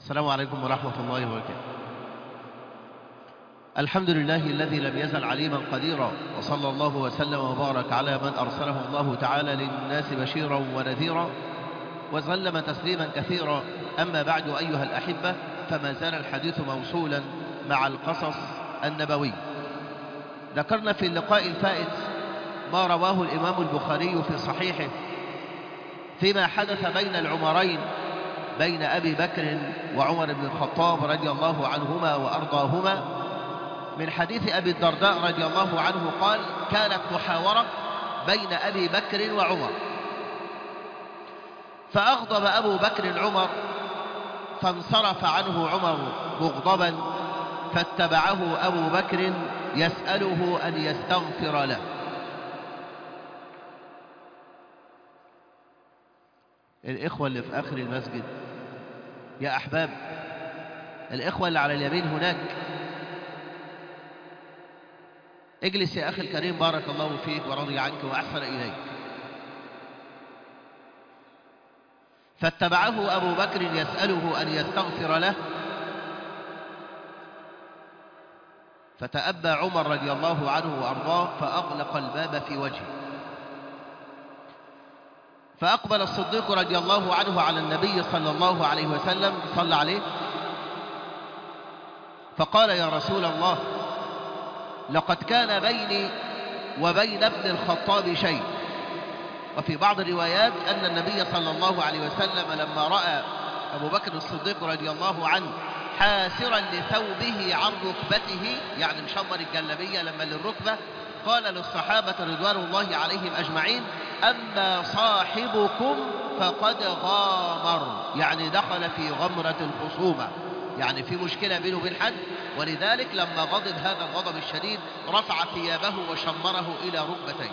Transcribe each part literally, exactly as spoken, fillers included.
السلام عليكم ورحمة الله وبركاته. الحمد لله الذي لم يزل عليما قديرا، وصلى الله وسلم وبارك على من أرسله الله تعالى للناس بشيرا ونذيرا، وسلم تسليما كثيرا. أما بعد أيها الأحبة، فما زال الحديث موصولا مع القصص النبوي. ذكرنا في اللقاء الفائت ما رواه الإمام البخاري في صحيحه فيما حدث بين العمرين، بين أبي بكر وعمر بن الخطاب رضي الله عنهما وأرضاهما، من حديث أبي الدرداء رضي الله عنه قال: كانت محاورة بين أبي بكر وعمر، فأغضب أبو بكر عمر، فانصرف عنه عمر مغضبا، فاتبعه أبو بكر يسأله أن يستغفر له. الإخوة اللي في آخر المسجد يا أحباب، الإخوة اللي على اليمين هناك، اجلس يا أخي الكريم، بارك الله فيك ورضي عنك وأحسن إليك. فاتبعه أبو بكر يسأله أن يستغفر له، فتأبى عمر رضي الله عنه وأرضاه، فأغلق الباب في وجهه. فأقبل الصديق رضي الله عنه على النبي صلى الله عليه وسلم، صلى عليه، فقال: يا رسول الله، لقد كان بيني وبين ابن الخطاب شيء. وفي بعض الروايات أن النبي صلى الله عليه وسلم لما رأى أبو بكر الصديق رضي الله عنه حاسرا لثوبه عن ركبته، يعني مشمر الجلبية لما للركبة، قال للصحابة رضوان الله عليهم أجمعين: أما صاحبكم فقد غامر، يعني دخل في غمرة الخصومة، يعني في مشكلة بينه وبين حد، ولذلك لما غضب هذا الغضب الشديد رفع ثيابه وشمره إلى ركبتيه.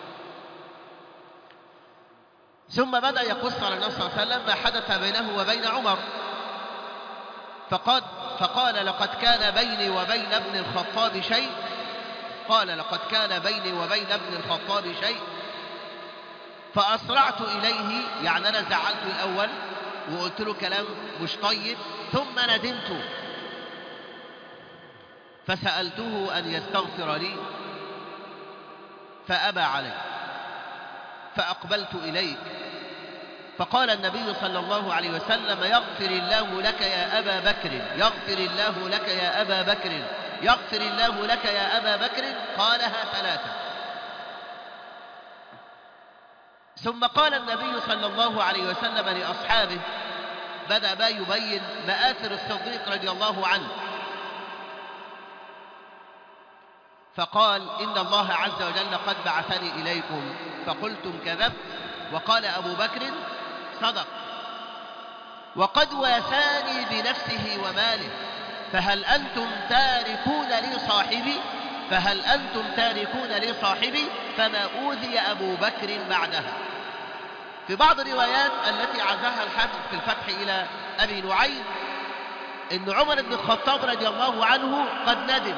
ثم بدأ يقص على النبي صلى الله عليه وسلم ما حدث بينه وبين عمر، فقد فقال: لقد كان بيني وبين ابن الخطاب شيء. قال: لقد كان بيني وبين ابن الخطاب شيء، فأسرعت إليه، يعني أنا زعلت الأول وقلت له كلام مش طيب، ثم ندمت فسألته أن يستغفر لي فأبى علي، فأقبلت إليك، فقال النبي صلى الله عليه وسلم: يغفر الله لك يا أبا بكر، يغفر الله لك يا أبا بكر، يغفر الله لك يا أبا بكر. قالها ثلاثة. ثم قال النبي صلى الله عليه وسلم لأصحابه، بدأ بقى يبين مآثر الصديق رضي الله عنه، فقال: إن الله عز وجل قد بعثني إليكم فقلتم كذبت، وقال أبو بكر: صدق، وقد واساني بنفسه وماله، فهل أنتم تاركون لي صاحبي فهل أنتم تاركون لي صاحبي فما أوذي أبو بكر بعدها. في بعض الروايات التي عزاها الحافظ في الفتح إلى أبي نعيم إن عمر بن الخطاب رضي الله عنه قد ندم.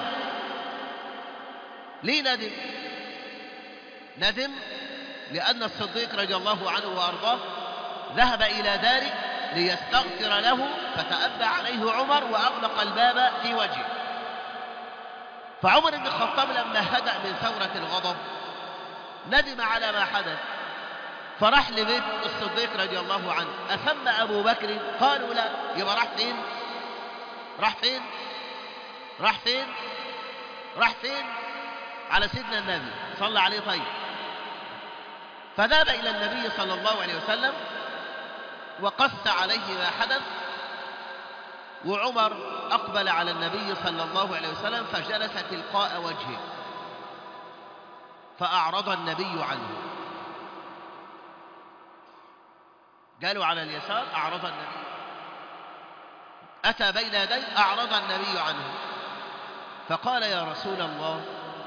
ليه ندم؟ ندم لأن الصديق رضي الله عنه وأرضاه ذهب إلى داره ليستغفر له، فتأبى عليه عمر وأغلق الباب في وجهه. فعمر بن الخطاب لما هدأ من ثورة الغضب ندم على ما حدث، فراح لبيت الصديق رضي الله عنه. أثم أبو بكر؟ قالوا لا. يبقى راح فين؟ راح فين؟ راح فين؟ راح فين؟ على سيدنا النبي صلى عليه. طيب، فذهب إلى النبي صلى الله عليه وسلم وقص عليه ما حدث، وعمر أقبل على النبي صلى الله عليه وسلم فجلس تلقاء وجهه، فأعرض النبي عنه. قالوا على اليسار، أعرض النبي. أتى بين يديه، أعرض النبي عنه، فقال: يا رسول الله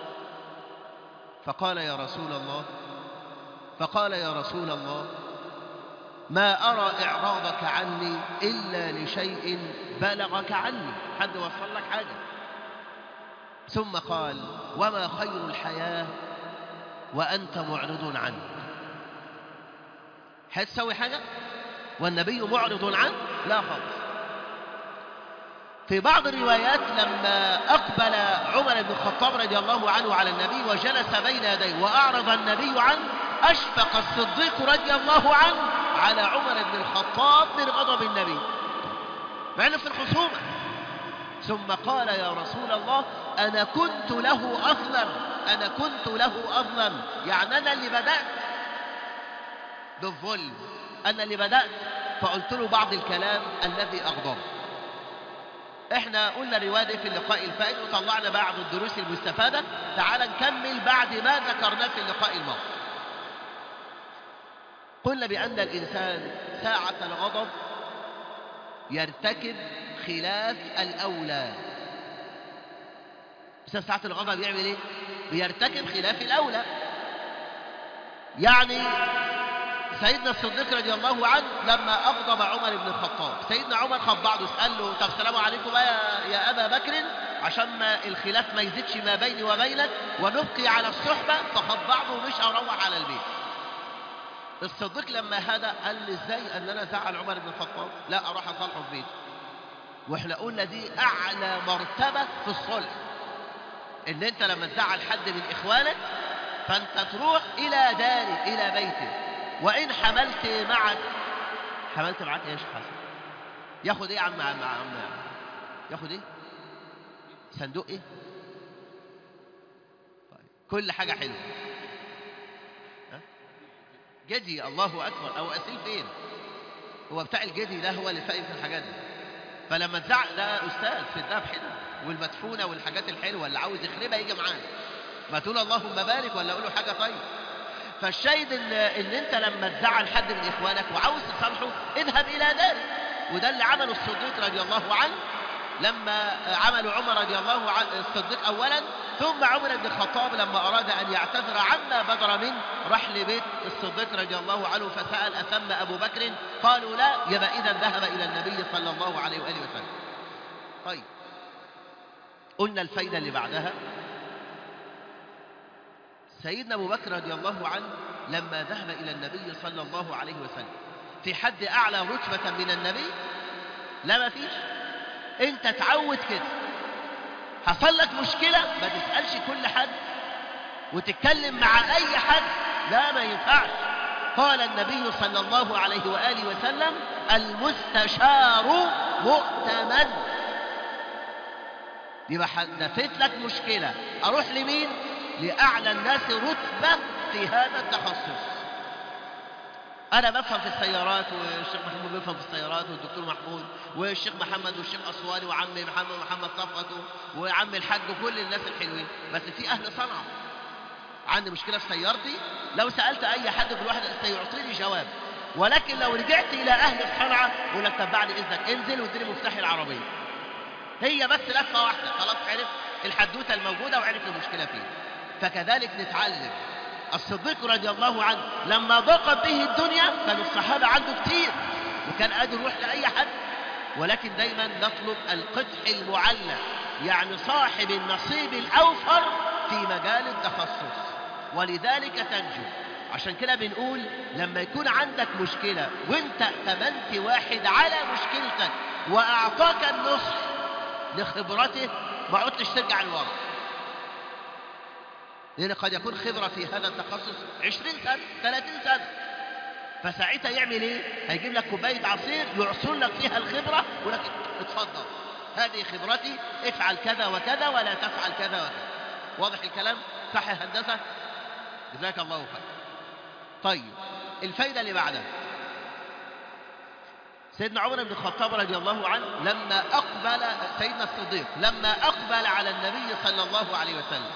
فقال يا رسول الله فقال يا رسول الله ما أرى إعراضك عني إلا لشيء بلغك عني، حد وصل لك حاجة. ثم قال: وما خير الحياة وأنت معرض عنه. هتسوي حاجة والنبي معرض عنه؟ لا خالص. في بعض الروايات لما أقبل عمر بن الخطاب رضي الله عنه على النبي وجلس بين يديه وأعرض النبي عنه، أشفق الصديق رضي الله عنه على عمر بن الخطاب من غضب النبي مع أنه في الخصومة، ثم قال يا رسول الله أنا كنت له أظلم، أنا كنت له أظلم، يعني أنا اللي بدأت بالظلم، أنا اللي بدأت، فقلت له بعض الكلام الذي أغضب. احنا قلنا الرواية دي في اللقاء الفائت وطلعنا بعض الدروس المستفادة، تعال نكمل بعد ما ذكرناه في اللقاء الماضي. قلنا بأن الإنسان ساعة الغضب يرتكب خلاف الأولى. بس ساعة الغضب يعمل ايه؟ بيرتكب خلاف الأولى. يعني سيدنا الصديق رضي الله عنه لما أغضب عمر بن الخطاب، سيدنا عمر خد بعضه سأل له طب السلام عليكم بقى يا, يا أبا بكر عشان ما الخلاف ما يزيدش ما بيني وبينك ونبقي على الصحبة، فخد بعضه ومش أروح على البيت. الصديق لما هذا قال لي ازاي ان انا زعل عمر بن الخطاب؟ لا اروح اصالحه في بيته. واحنا قلنا دي اعلى مرتبة في الصلح، ان انت لما تزعل حد من اخوانك فانت تروح الى داره الى بيته، وان حملت معك حملت معك ايش حصل؟ ياخد ايه يا عم عم عم ياخد ايه؟ صندوق ايه؟ طيب. كل حاجة حلوة. جدي، الله أكبر. أو أسيل فين؟ هو بتاع الجدي ده هو اللي فاهم في الحاجات دي. فلما تزعق ده أستاذ في الذبح ده والمدفونة والحاجات الحلوة، اللي عاوز يخربها يجي معانا، ما تقول اللهم بارك ولا أقول له حاجة طيب. فالشاهد إن, إن أنت لما تزعل حد من إخوانك وعاوز تصالحه اذهب إلى داره، وده اللي عمله الصديق رضي الله عنه لما عمل عمر رضي الله عنه الصديق أولا، ثم عمر بن الخطاب لما أراد أن يعتذر عما بدر منه راح لبيت الصديق رضي الله عنه فسأل أثم أبو بكر؟ قالوا لا، يبقى إذا ذهب إلى النبي صلى الله عليه وآله وسلم. طيب، قلنا الفايدة اللي بعدها، سيدنا أبو بكر رضي الله عنه لما ذهب إلى النبي صلى الله عليه وسلم، في حد أعلى رتبة من النبي؟ لا، ما فيش. انت تعود كده، حصل لك مشكلة ما تسألش كل حد وتتكلم مع اي حد، لا، ما ينفعش. قال النبي صلى الله عليه وآله وسلم المستشار مؤتمن. يبقى حدثت لك مشكلة، اروح لمين؟ لأعلى الناس رتبة في هذا التخصص. أنا بفهم في السيارات، والشيخ محمود بيفهم في السيارات، والدكتور محمود، والشيخ محمد، والشيخ أسواني، وعمي محمد محمد صفوت، وعمي الحاج، وكل الناس الحلوين. بس في أهل صنعاء عندي مشكلة في سيارتي، لو سألت أي حد كل واحد سيعطيني جواب، ولكن لو رجعت إلى أهل الصنعاء يقول لك طب بعد إذنك انزل واديني مفتاح العربية. هي بس لفة واحدة خلاص عرف الحدوتة الموجودة وعرف المشكلة فيه. فكذلك نتعلم. الصديق رضي الله عنه لما ضاقت به الدنيا كان الصحابة عنده كتير وكان قادر يروح لأي حد، ولكن دايما نطلب القدح المعلى، يعني صاحب النصيب الأوفر في مجال التخصص، ولذلك تنجو. عشان كده بنقول لما يكون عندك مشكلة وانت ائتمنت واحد على مشكلتك وأعطاك النصح لخبرته، ما عدتش ترجع لورا، لأن قد يكون خبرة في هذا التخصص عشرين سنة ثلاثين سنة، فساعتها يعمل ايه؟ هيجيب لك كوباية عصير يعصر لك فيها الخبرة ولك اتفضل هذه خبرتي، افعل كذا وكذا ولا تفعل كذا وكذا. واضح الكلام؟ صح يا هندسة؟ جزاك الله خير. طيب، الفايدة اللي بعدها، سيدنا عمر بن الخطاب رضي الله عنه لما أقبل سيدنا الصديق لما أقبل على النبي صلى الله عليه وسلم،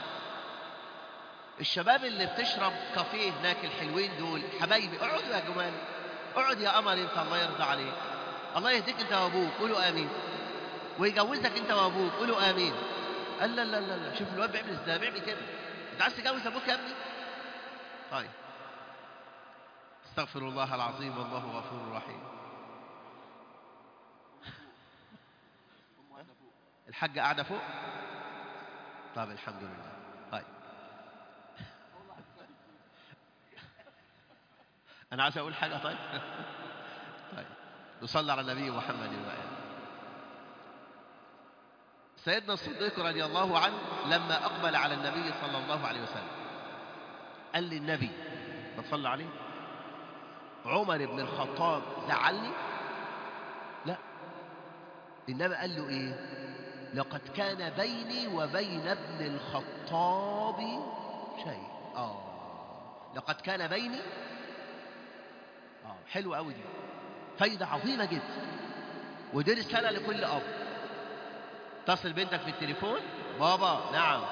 الشباب اللي بتشرب كافيه هناك الحلوين دول حبايبي، اقعدوا يا جمال، اقعد يا قمر انت، الله يرضى عليك، الله يهديك انت وابوك، قولوا امين، ويجوزك انت وابوك، قولوا امين. قال لا لا لا لا، شوف الواد بيعمل ازاي، بيعمل كده، انت عايز تجوز ابوك يا ابني؟ طيب، استغفر الله العظيم والله غفور رحيم. الحاجة قاعدة فوق؟ طيب الحمد لله. طيب أنا عايز أقول حاجة. طيب طيب نصلي على النبي محمد وآله. سيدنا الصديق رضي الله عنه لما أقبل على النبي صلى الله عليه وسلم قال للنبي ما تصلى عليه عمر بن الخطاب زعلني؟ لا، النبي قال له إيه؟ لقد كان بيني وبين ابن الخطاب شيء. آه لقد كان بيني. آه حلو قوي دي، فايدة عظيمة جدا، ودي رسالة لكل أب. تصل بنتك في التليفون، بابا نعم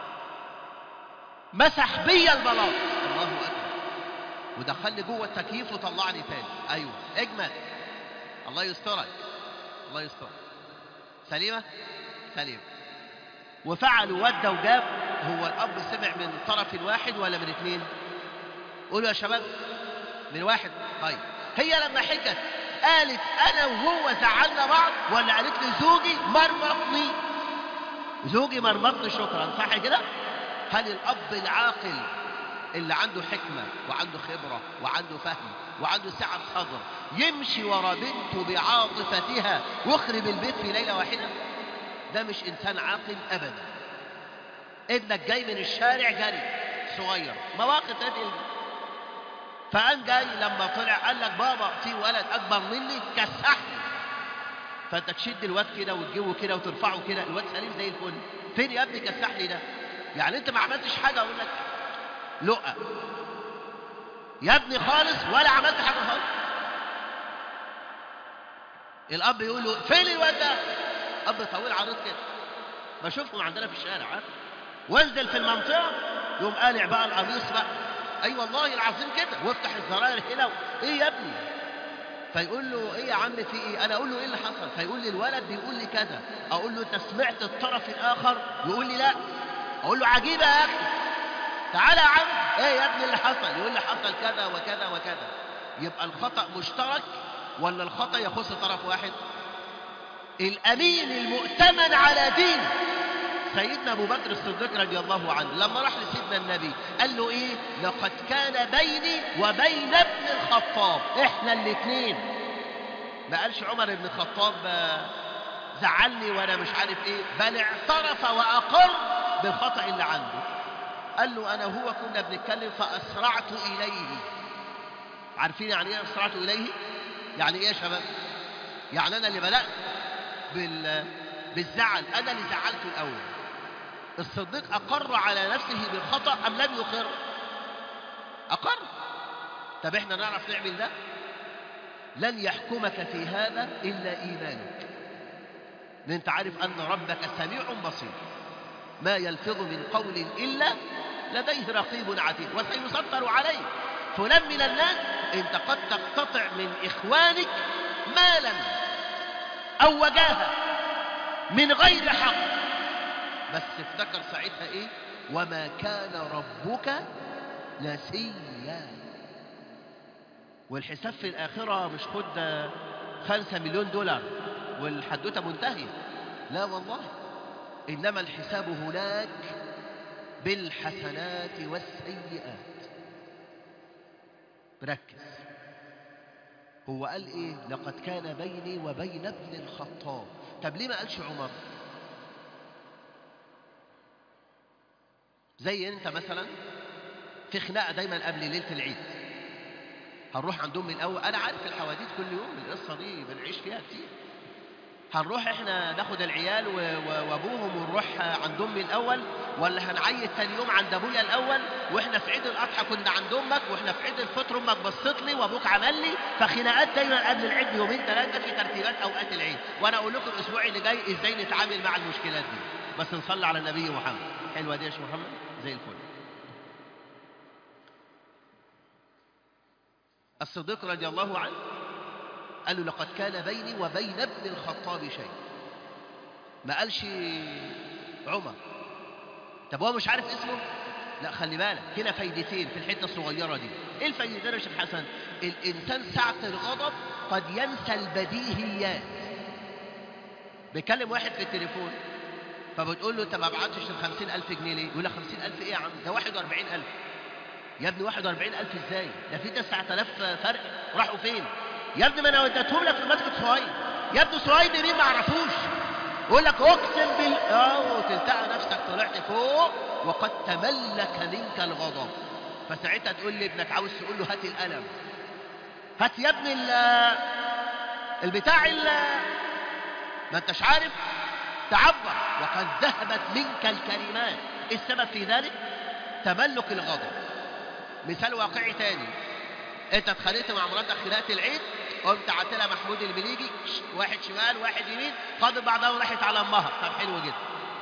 مسح بيا البلاط، الله أكبر، ودخلني جوه التكييف وطلعني تاني، أيوه اجمل، الله يسترك، الله يسترك. سليمة؟ سليمة. وفعلوا ودى وجاب. هو الأب سمع من طرف واحد ولا من اثنين؟ قولوا يا شباب. من واحد. طيب هي لما حكت قالت أنا وهو زعلنا بعض، ولا قالت لي زوجي مرمطني؟ زوجي مرمطني شكرا، صح كده؟ هل الأب العاقل اللي عنده حكمة وعنده خبرة وعنده فهم وعنده سعة صدر يمشي ورا بنته بعاطفتها ويخرب البيت في ليلة واحدة؟ ده مش إنسان عاقل أبدا. ابنك جاي من الشارع جري صغير، مواقف هذه، فقام جاي لما طلع قال لك بابا في ولد أكبر مني كسحني، فأنت تشد الواد كده وتجيبه كده وترفعه كده، الواد سليم زي الفل، فين يا ابني كسحني ده؟ يعني أنت ما عملتش حاجة؟ أقول لك لقى يا ابني خالص، ولا عملت حاجة خالص. الأب يقول له فين الواد ده؟ أب طويل عريض كده، بشوفهم عندنا في الشارع، عارف؟ وانزل في المنطقة يوم قالع بقى القميص بقى، أي أيوة والله العظيم كده، وافتح الزراير هنا و... إيه يا ابني؟ فيقول له إيه يا عم في إيه؟ أنا أقول له إيه اللي حصل؟ فيقول لي الولد بيقول لي كذا، أقول له أنت سمعت الطرف الآخر؟ يقول لي لا. أقول له عجيبة يا أخي، تعالى يا عم، إيه يا ابني اللي حصل؟ يقول لي حصل كذا وكذا وكذا. يبقى الخطأ مشترك ولا الخطأ يخص طرف واحد؟ الأمين المؤتمن على دينه سيدنا أبو بكر الصديق رضي الله عنه لما راح لسيدنا النبي قال له إيه؟ لقد كان بيني وبين ابن الخطاب، إحنا الاثنين. ما قالش عمر بن الخطاب زعلني وأنا مش عارف إيه، بل اعترف وأقر بالخطأ اللي عنده. قال له أنا هو كنا بنتكلم فأسرعت إليه. عارفين يعني إيه أسرعت إليه؟ يعني إيه يا شباب؟ يعني أنا اللي بدأت بال... بالزعل، أنا اللي زعلته الأول. الصديق أقر على نفسه بالخطأ أم لم يقر؟ أقر. طب إحنا نعرف نعمل ده؟ لن يحكمك في هذا إلا إيمانك، لأن أنت عارف أن ربك سميع بصير، ما يلفظ من قول إلا لديه رقيب عتيد وسيسطر عليه. فلان من الناس أنت قد تقتطع من إخوانك مالا أو وجاهة من غير حق، بس افتكر ساعتها إيه؟ وما كان ربك نسيا. والحساب في الآخرة مش خد خمسة مليون دولار والحدوتة منتهية، لا والله، إنما الحساب هناك بالحسنات والسيئات. ركز، هو قال إيه؟ لقد كان بيني وبين ابن الخطاب. طب ليه ما قالش عمر؟ زي انت مثلا في خناقه دايما قبل ليله العيد، هنروح عند امي الاول، انا عارف الحواديت كل يوم، القصه دي بنعيش فيها كتير. هنروح احنا ناخد العيال وابوهم ونروح عند امي الاول، ولا هنعيد تاني يوم عند ابويا الاول، واحنا في عيد الاضحى كنا عند امك، واحنا في عيد الفطر امك بصت لي وابوك عمل لي. فخناقات دايما قبل العيد بيومين ثلاثه في ترتيبات اوقات العيد. وانا اقول لكم الاسبوع اللي جاي ازاي نتعامل مع المشكلات دي، بس نصلي على النبي محمد. حلوه دي يا شيخ محمد، زي الفل. الصديق رضي الله عنه قال له لقد كان بيني وبين ابن الخطاب شيء، ما قالش عمر. طب هو مش عارف اسمه؟ لا خلي بالك، هنا فايدتين في الحته الصغيره دي. ايه الفايدتين يا شيخ حسن؟ الانسان ساعه الغضب قد ينسى البديهيات. بيكلم واحد في التليفون فبتقول له انت ما بعتش ال خمسين ألف جنيه ليه؟ يقول لك خمسين ألف ايه يا عم؟ ده واحد وأربعين ألف. يا ابني واحد وأربعين ألف ازاي؟ ده في تسعة آلاف فرق، راحوا فين؟ يا ابني ما انا وديتهم لك في مسجد صهيب. يا ابني صهيب مين ما اعرفوش؟ يقول لك اقسم بال اه تلتقى نفسك طلعت فوق وقد تملك منك الغضب. فساعتها تقول لابنك عاوز تقول له هات القلم، هات يا ابني البتاع ما انتش عارف تعبر، وقد ذهبت منك الكلمات. السبب في ذلك تملك الغضب. مثال واقعي تاني، انت اتخانقت مع مراتك خناقه العيد، قمت عدت لها محمود المليجي، واحد شمال واحد يمين، خدت بعضها وراحت على امها. طب حلو جدا.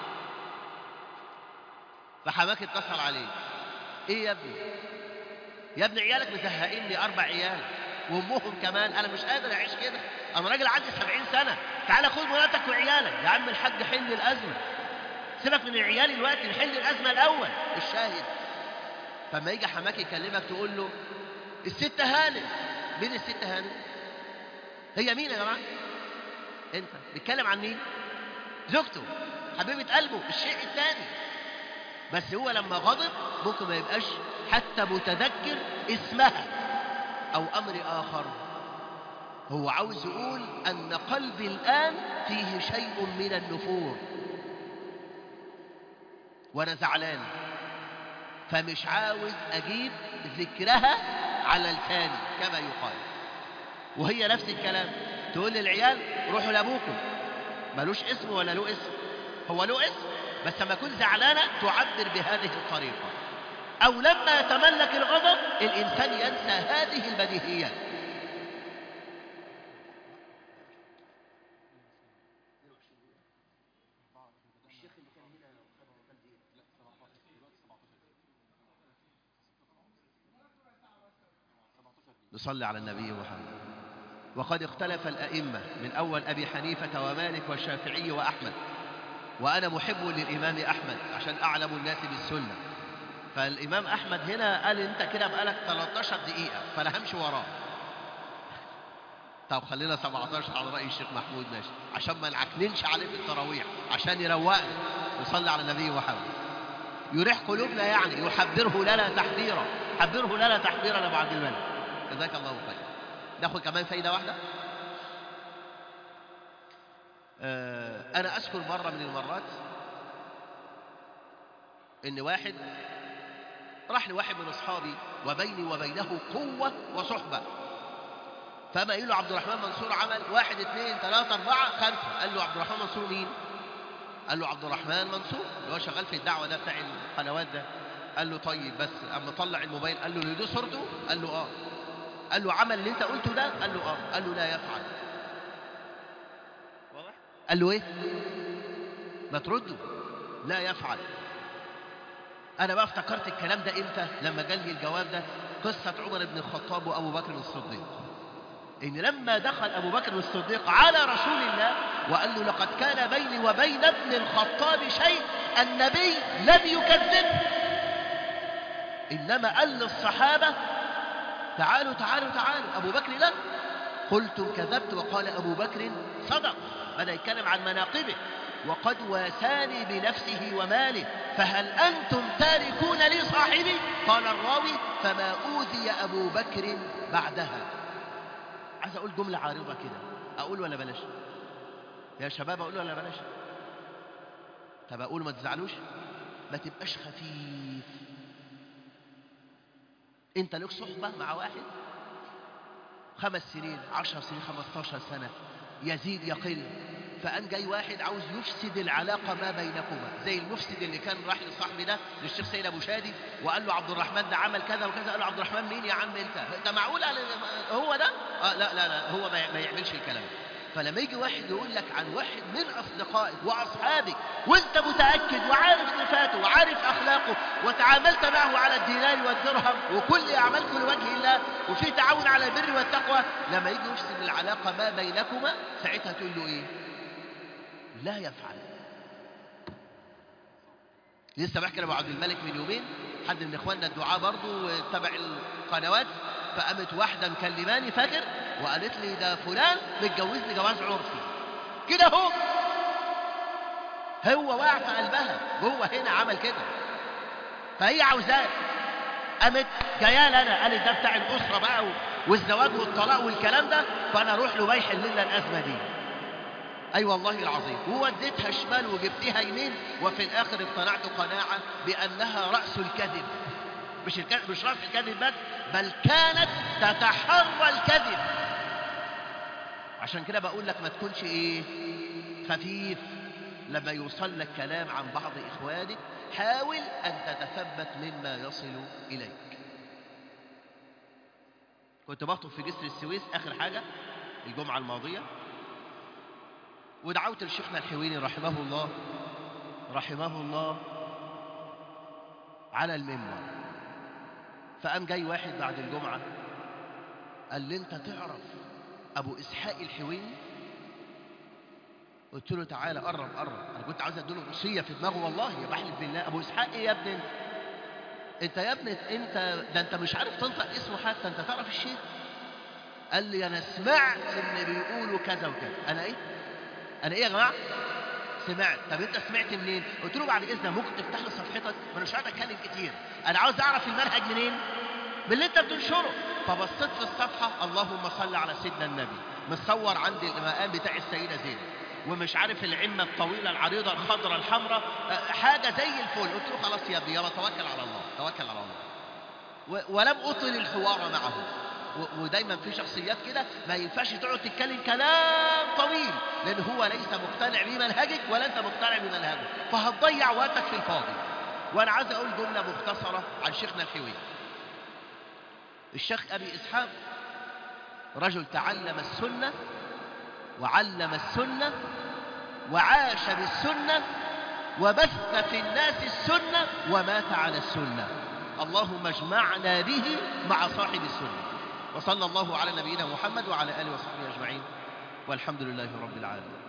فحماك اتصل عليك، ايه يا ابني؟ يا ابني عيالك مزهقيني، اربع عيال وامهم كمان، انا مش قادر اعيش كده، انا راجل عندي سبعين سنه، تعال خد مراتك وعيالك. يا عم الحاج حل الازمه، سيبك من العيال دلوقتي، نحل الازمه الاول. الشاهد فما يجي حماك يكلمك تقول له الست هانم. مين الست هانم؟ هي مين يا جماعه؟ انت بيتكلم عن مين؟ زوجته، حبيبه قلبه، الشيء الثاني. بس هو لما غضب ممكن ما يبقاش حتى متذكر اسمها او امر اخر. هو عاوز يقول ان قلبي الان فيه شيء من النفور وانا زعلان، فمش عاوز اجيب ذكرها على لساني كما يقال. وهي نفس الكلام، تقول للعيال روحوا لابوكم، ملوش اسم ولا له اسم، هو له اسم بس لما اكون زعلانه تعبر بهذه الطريقه. او لما يتملك الغضب الانسان ينسى هذه البديهيات. نصلي على النبي محمد. وقد اختلف الأئمة من أول أبي حنيفة ومالك والشافعي وأحمد، وأنا محب للإمام أحمد عشان أعلم الناس بالسنة. فالإمام أحمد هنا قال أنت كده بقالك ثلاث عشرة دقيقة فأنا همشي وراه. طب خلينا سبعة عشر على رأي الشيخ محمود ماشي، عشان ما نعكننش عليه في التراويح، عشان يروقنا. نصلي على النبي محمد. يريح قلوبنا يعني، يحبره لنا تحبيرا، حبره لنا تحبيرا يا أبو عبد الملك، جزاك الله خير. ناخد كمان فايدة واحدة. آه أنا أذكر مرة من المرات إن واحد راح لواحد من أصحابي وبيني وبينه قوة وصحبة، فما يقول له عبد الرحمن منصور عمل واحد اثنين ثلاثة أربعة خمسة. قال له عبد الرحمن منصور مين؟ قال له عبد الرحمن منصور اللي هو شغال في الدعوة ده بتاع القنوات ده. قال له طيب، بس أما طلع الموبايل قال له دي صورته؟ قال له آه. قال له عمل اللي انت قلته ده؟ قال له اه. قال له لا يفعل. واضح؟ قال له ايه؟ ما ترده، لا يفعل. انا بقى افتكرت الكلام ده امتى؟ لما جالي الجواب ده، قصة عمر بن الخطاب وابو بكر الصديق. ان لما دخل ابو بكر الصديق على رسول الله وقال له لقد كان بيني وبين ابن الخطاب شيء، النبي لم يكذب، انما قال للصحابة تعالوا تعالوا تعالوا. أبو بكر لا، قلتم كذبت وقال أبو بكر صدق. بدأ يتكلم عن مناقبه، وقد واساني بنفسه وماله، فهل أنتم تاركون لي صاحبي؟ قال الراوي فما أوذي أبو بكر بعدها. عايز أقول جملة عارضة كده، أقول ولا بلاش يا شباب؟ أقول ولا بلاش؟ طب أقول ما تزعلوش، ما تبقاش خفيف. انت لك صحبة مع واحد خمس سنين عشر سنين خمستاشر سنة، يزيد يقل، فأن جاي واحد عاوز يفسد العلاقة ما بينكما، زي المفسد اللي كان راح لصاحبي ده للشيخ سيد أبو شادي وقال له عبد الرحمن ده عمل كذا وكذا. قال له عبد الرحمن مين يا عم انت؟ انت معقول هو ده؟ آه لا لا لا، هو ما يعملش الكلام. فلما يجي واحد يقول لك عن واحد من أصدقائك وأصحابك وانت متأكد وعارف صفاته وعارف أخلاقه وتعاملت معه على الدينار والدرهم وكل أعمالكم لوجه الله وفي تعاون على البر والتقوى، لما يجي يفسد العلاقة ما بينكما ساعتها تقول له إيه؟ لا يفعل. لسه بحكي لأبو عبد الملك من يومين، حد من إخواننا الدعاء برضو تبع القنوات، فقامت واحدة مكلماني فاكر وقالت لي ده فلان متجوزني جواز عرفي كده. هو هو واقع في قلبها، هو هنا عمل كده، فهي عاوزاه. قامت جايه لنا قالت ده بتاع الاسره بقى والزواج والطلاق والكلام ده، فانا اروح له بيحل لنا الازمه دي. أي أيوة والله العظيم، ووديتها شمال وجبتها يمين، وفي الآخر اقتنعت قناعة بأنها رأس الكذب. مش الكذب، مش رأس الكذب بس، بل كانت تتحرى الكذب. عشان كده بقول لك ما تكونش ايه خفيف لما يوصل لك كلام عن بعض إخوانك، حاول أن تتثبت مما يصل إليك. كنت بخطب في جسر السويس آخر حاجة الجمعة الماضية، ودعوت لشيخنا الحويني رحمه الله رحمه الله على المنبر. فقام جاي واحد بعد الجمعة قال لي انت تعرف ابو اسحاق الحويني؟ قلت له تعالى قرب قرب، انا كنت عايز اديله وصيه في دماغه والله بحلف بالله. ابو اسحاق ايه يا ابني انت؟ انت يا ابني انت ده انت مش عارف تنطق اسمه حتى، انت تعرف الشيخ؟ قال لي انا سمعت ان بيقولوا كذا وكذا. انا ايه انا ايه يا جماعه سمعت؟ طب انت سمعت منين؟ قلت له بعد اذنك ممكن تفتح لي صفحتك، ما انا مش قاعد اتكلم كتير، انا عاوز اعرف المنهج منين؟ من اللي انت بتنشره. فبصيت في الصفحه اللهم صل على سيدنا النبي، متصور عندي المقام بتاع السيده زينب، ومش عارف العمه الطويله العريضه الخضراء الحمراء، حاجه زي الفل. قلت له خلاص يا ابني يلا توكل على الله، توكل على الله. ولم اطل الحوار معه. ودايما في شخصيات كده ما ينفعش تقعد تتكلم كلام طويل، لان هو ليس مقتنع بمنهجك ولا انت مقتنع بمنهجه، فهتضيع وقتك في الفاضي. وانا عايز اقول جمله مختصره عن شيخنا الحويني. الشيخ ابي اسحاق رجل تعلم السنه وعلم السنه وعاش بالسنه وبث في الناس السنه ومات على السنه. اللهم اجمعنا به مع صاحب السنه. وصلى الله على نبينا محمد وعلى آله وصحبه أجمعين، والحمد لله رب العالمين.